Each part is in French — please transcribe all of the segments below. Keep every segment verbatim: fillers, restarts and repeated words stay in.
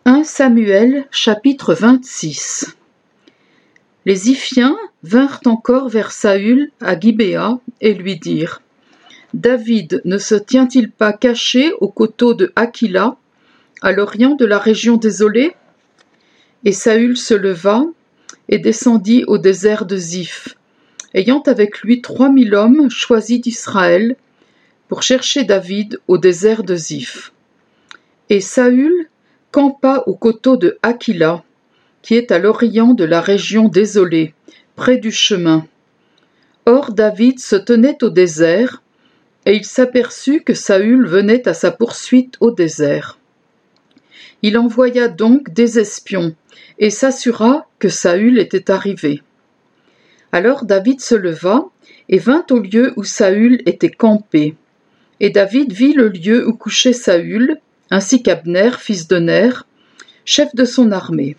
premier Samuel chapitre vingt-six. Les Ziphiens vinrent encore vers Saül à Gibéa et lui dirent: David ne se tient-il pas caché au coteau de Hakila, à l'orient de la région désolée? Et Saül se leva et descendit au désert de Ziph, ayant avec lui trois mille hommes choisis d'Israël, pour chercher David au désert de Ziph. Et Saül campa au coteau de Hakila, qui est à l'orient de la région désolée, près du chemin. Or David se tenait au désert, et il s'aperçut que Saül venait à sa poursuite au désert. Il envoya donc des espions, et s'assura que Saül était arrivé. Alors David se leva, et vint au lieu où Saül était campé. Et David vit le lieu où couchait Saül, ainsi qu'Abner, fils de Ner, chef de son armée.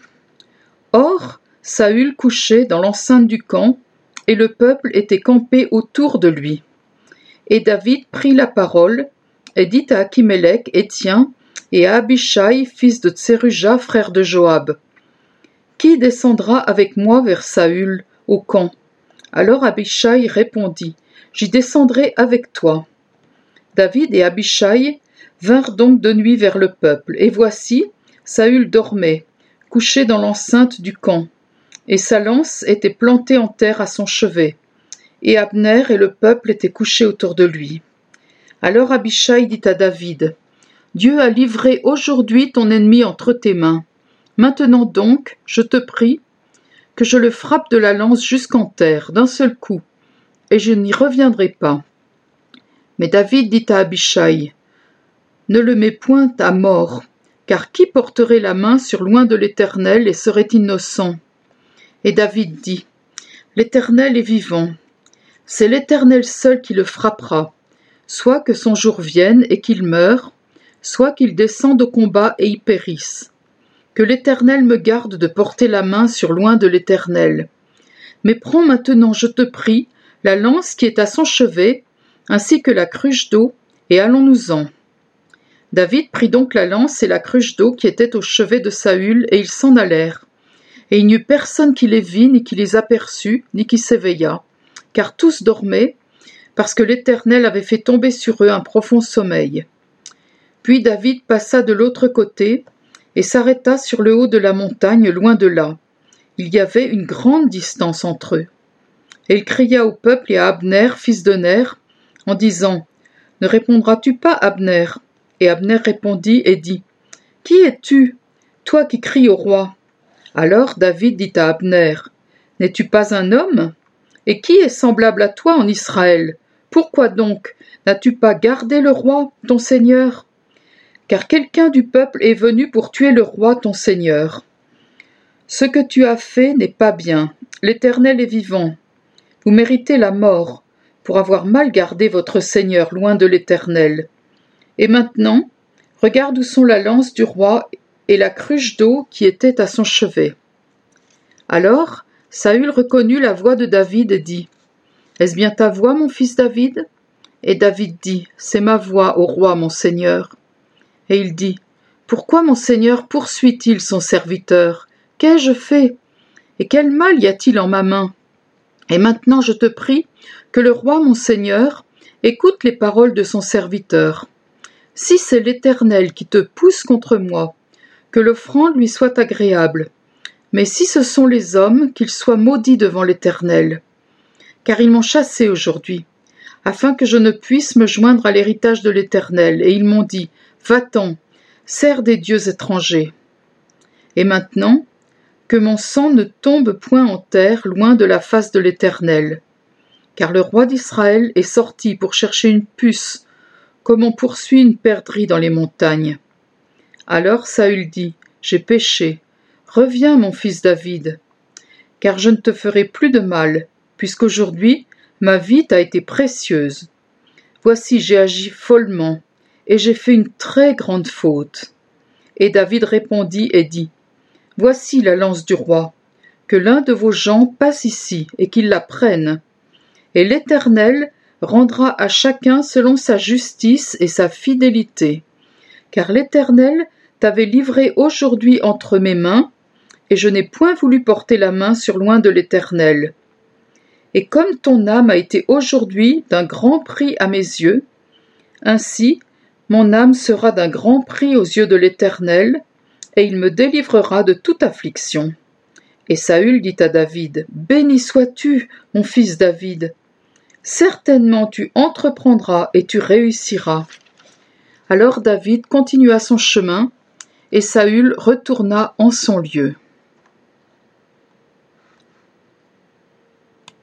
Or, Saül couchait dans l'enceinte du camp, et le peuple était campé autour de lui. Et David prit la parole, et dit à Achimélec, Héthien, et à Abishai, fils de Tseruja, frère de Joab: Qui descendra avec moi vers Saül, au camp? Alors Abishai répondit: J'y descendrai avec toi. David et Abishai vinrent donc de nuit vers le peuple, et voici, Saül dormait, couché dans l'enceinte du camp, et sa lance était plantée en terre à son chevet, et Abner et le peuple étaient couchés autour de lui. Alors Abishai dit à David: Dieu a livré aujourd'hui ton ennemi entre tes mains. Maintenant donc, je te prie, que je le frappe de la lance jusqu'en terre, d'un seul coup, et je n'y reviendrai pas. Mais David dit à Abishai: Ne le mets point à mort, car qui porterait la main sur loin de l'Éternel et serait innocent? Et David dit: L'Éternel est vivant. C'est l'Éternel seul qui le frappera, soit que son jour vienne et qu'il meure, soit qu'il descende au combat et y périsse. Que l'Éternel me garde de porter la main sur loin de l'Éternel. Mais prends maintenant, je te prie, la lance qui est à son chevet, ainsi que la cruche d'eau, et allons-nous-en. David prit donc la lance et la cruche d'eau qui étaient au chevet de Saül, et ils s'en allèrent. Et il n'y eut personne qui les vit, ni qui les aperçut, ni qui s'éveilla, car tous dormaient, parce que l'Éternel avait fait tomber sur eux un profond sommeil. Puis David passa de l'autre côté, et s'arrêta sur le haut de la montagne, loin de là. Il y avait une grande distance entre eux. Et il cria au peuple et à Abner, fils de Ner, en disant: Ne répondras-tu pas, Abner? Et Abner répondit et dit: Qui es-tu, toi qui cries au roi? Alors David dit à Abner: N'es-tu pas un homme? Et qui est semblable à toi en Israël? Pourquoi donc n'as-tu pas gardé le roi, ton seigneur? Car quelqu'un du peuple est venu pour tuer le roi, ton seigneur. Ce que tu as fait n'est pas bien. L'Éternel est vivant. Vous méritez la mort, pour avoir mal gardé votre seigneur loin de l'Éternel. Et maintenant, regarde où sont la lance du roi et la cruche d'eau qui était à son chevet. Alors Saül reconnut la voix de David et dit: Est-ce bien ta voix, mon fils David? Et David dit: C'est ma voix, ô roi, mon seigneur. Et il dit: Pourquoi mon seigneur poursuit-il son serviteur? Qu'ai-je fait? Et quel mal y a-t-il en ma main? Et maintenant je te prie que le roi mon seigneur écoute les paroles de son serviteur. Si c'est l'Éternel qui te pousse contre moi, que l'offrande lui soit agréable. Mais si ce sont les hommes, qu'ils soient maudits devant l'Éternel. Car ils m'ont chassé aujourd'hui, afin que je ne puisse me joindre à l'héritage de l'Éternel, et ils m'ont dit: Va-t'en, sers des dieux étrangers. Et maintenant, que mon sang ne tombe point en terre loin de la face de l'Éternel. Car le roi d'Israël est sorti pour chercher une puce, comme on poursuit une perdrix dans les montagnes. Alors Saül dit: J'ai péché. Reviens, mon fils David, car je ne te ferai plus de mal, puisqu'aujourd'hui ma vie t'a été précieuse. Voici, j'ai agi follement, et j'ai fait une très grande faute. Et David répondit et dit: Voici la lance du roi, que l'un de vos gens passe ici, et qu'il la prenne. Et l'Éternel rendra à chacun selon sa justice et sa fidélité, car l'Éternel t'avait livré aujourd'hui entre mes mains, et je n'ai point voulu porter la main sur loin de l'Éternel. Et comme ton âme a été aujourd'hui d'un grand prix à mes yeux, ainsi mon âme sera d'un grand prix aux yeux de l'Éternel, et il me délivrera de toute affliction. Et Saül dit à David, « Béni sois-tu, mon fils David. Certainement tu entreprendras et tu réussiras. » Alors David continua son chemin, et Saül retourna en son lieu.